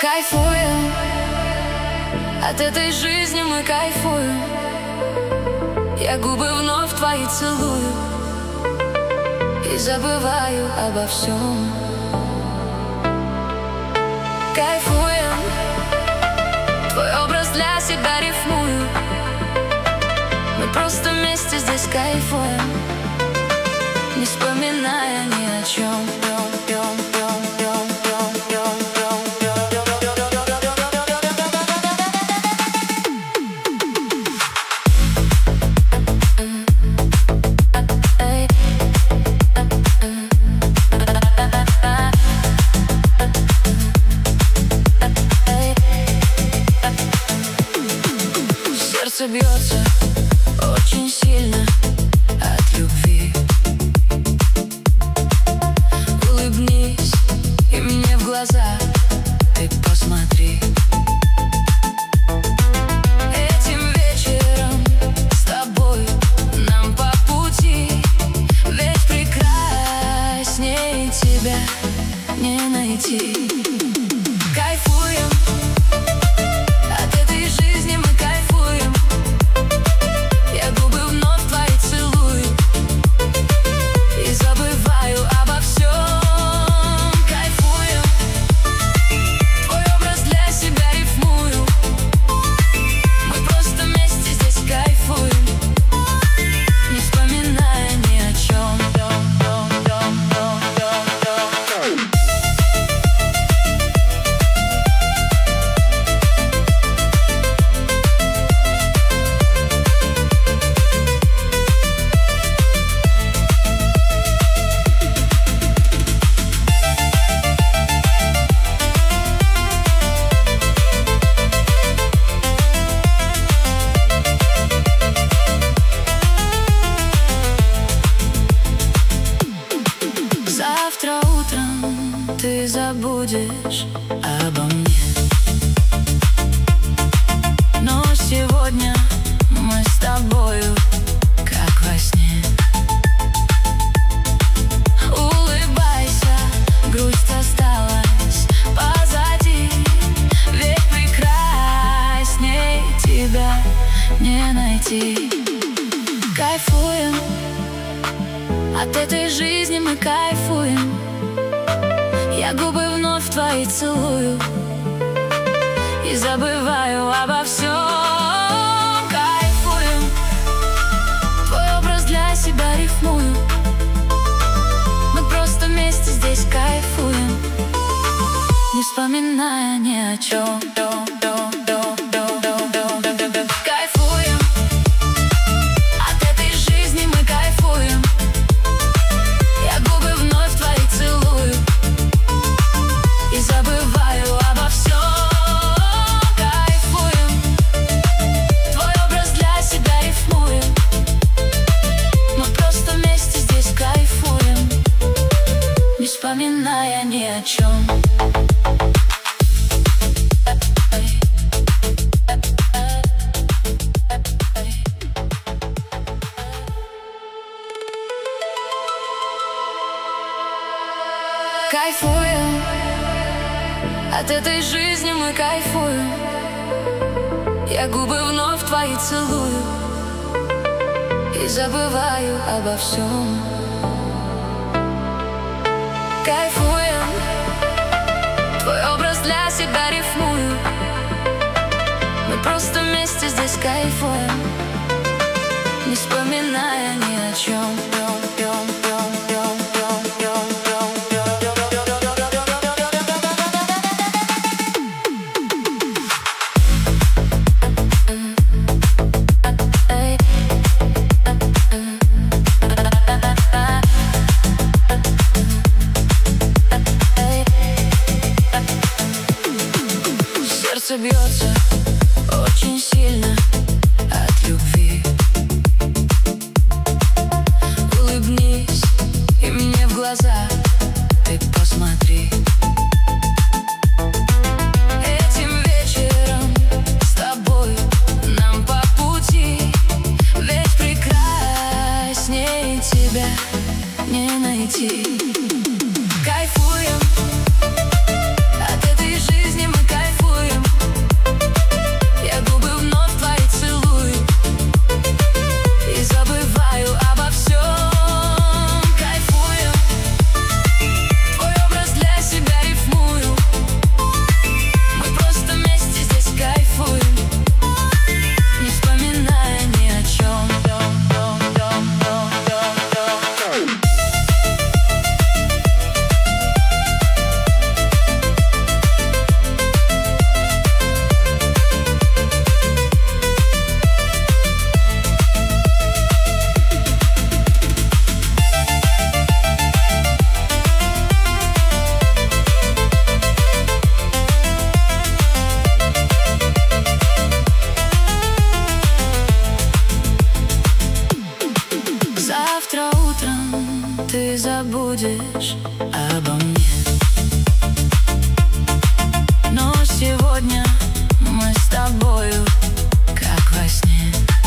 Кайфуем, от этой жизни мы кайфуем. Я губы вновь твои целую и забываю обо всем. Кайфуем, твой образ для себя рифмую. Мы просто вместе здесь кайфуем, не вспоминая ни о чем. Сердце бьется очень сильно от любви. Улыбнись и мне в глаза ты посмотри. Этим вечером с тобой нам по пути, ведь прекрасней тебя не найти. Кайфуем, от этой жизни мы кайфуем. Я губы вновь твои целую и забываю обо всем. Кайфуем, твой образ для себя рифмую. Мы просто вместе здесь кайфуем, не вспоминая ни о чем. Завтра утром ты забудешь обо мне, но сегодня мы с тобою как во сне. Улыбайся, грусть осталась позади, ведь прекрасней тебя не найти. Кайфуем, от этой жизни мы кайфуем. Я губы вновь твои целую и забываю обо всем. Кайфуем, твой образ для себя рифмую. Мы просто вместе здесь кайфуем, не вспоминая ни о чем. Кайфуем, от этой жизни мы кайфуем. Я губы вновь твои целую и забываю обо всем. Кайфуем, твой образ для себя рифмуем. Мы просто вместе здесь кайфуем, не вспоминая ни о чем. Кайфуем, от этой жизни мы кайфуем. Я губы вновь твои целую и забываю обо всем. Кайфуем, твой образ для себя рифмую. Мы просто вместе здесь кайфуем, не вспоминая ни о чем. Сердце бьется очень сильно от любви. Улыбнись и мне в глаза ты посмотри. Этим вечером с тобой нам по пути, ведь прекрасней тебя не найти. Кайфуем, от этой жизни мы кайфуем. Завтра утром ты забудешь обо мне, но сегодня мы с тобою, как во сне.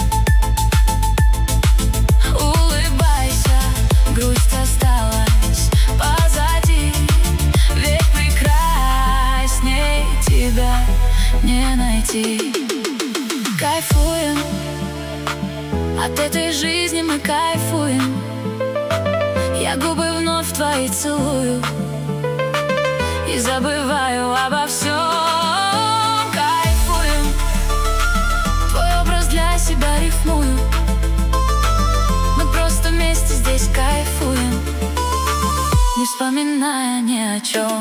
Улыбайся, грусть осталась позади, ведь прекрасней тебя не найти. Кайфуем от этой жизни, мы кайфуем. Я губы вновь твои целую и забываю обо всем. Кайфуем, твой образ для себя рифмую. Мы просто вместе здесь кайфуем, не вспоминая ни о чем.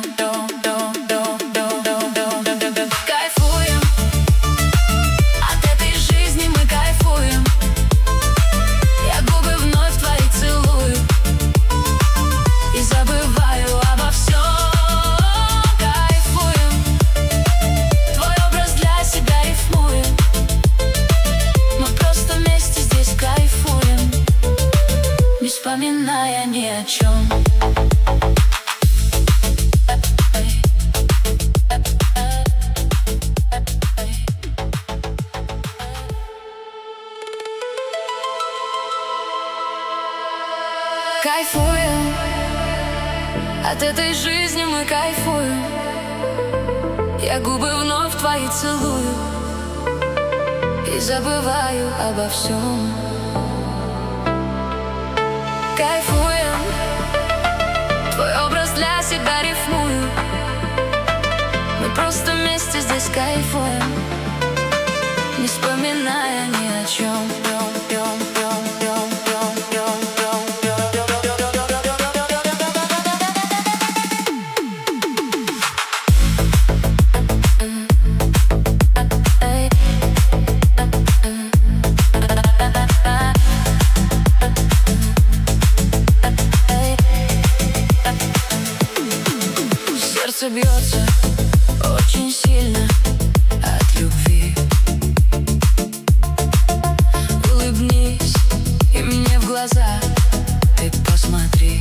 Кайфуем от этой жизни, мы кайфуем. Я губы вновь твои целую и забываю обо всем. Кайфуем, твой образ для себя рифмуем. Мы просто вместе здесь кайфуем, не вспоминая ни о чем. Кайфуем от этой жизни, мы кайфуем. Я губы вновь твои целую и забываю обо всем. Кайфуем, твой образ для себя рифмую. Мы просто вместе здесь кайфуем, не вспоминая ни о чем. Сердце бьется очень сильно от любви. Улыбнись и мне в глаза ты посмотри.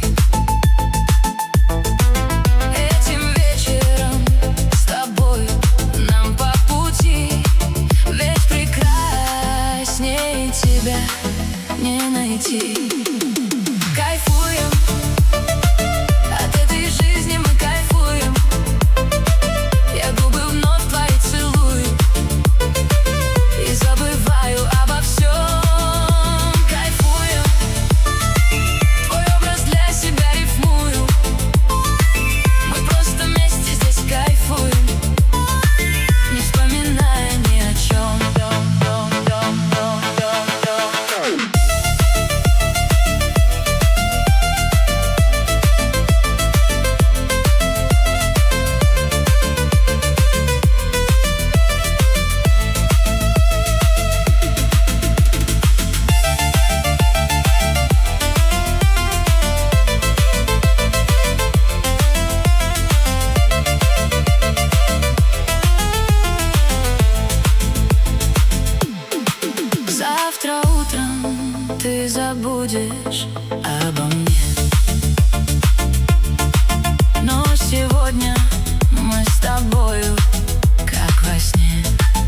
Этим вечером с тобой нам по пути, ведь прекрасней тебя не найти. Кайфуем от этой жизни, мы кайфуем. Я губы вновь твои целую и забываю обо всем. Кайфуем, твой образ для себя рифмую. Мы просто вместе здесь кайфуем, не вспоминая ни о чем. Завтра утром ты забудешь обо мне, но сегодня мы с тобою, как во сне.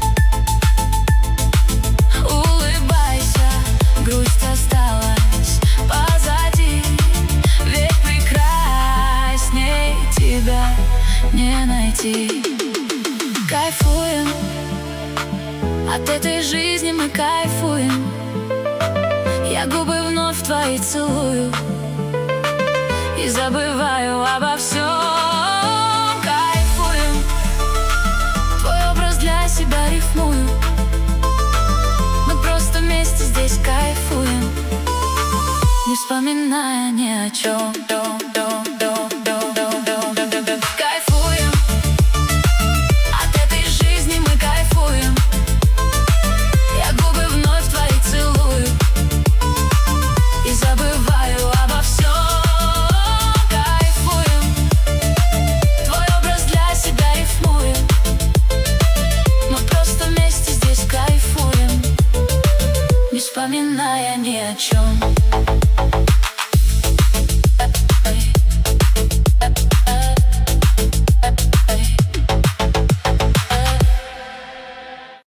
Улыбайся, грусть осталась позади, ведь прекрасней тебя не найти. Кайфуем от этой жизни, мы кайфуем. Я губы вновь твои целую и забываю обо всем. Кайфуем, твой образ для себя рифмую. Мы просто вместе здесь кайфуем, не вспоминая ни о чем.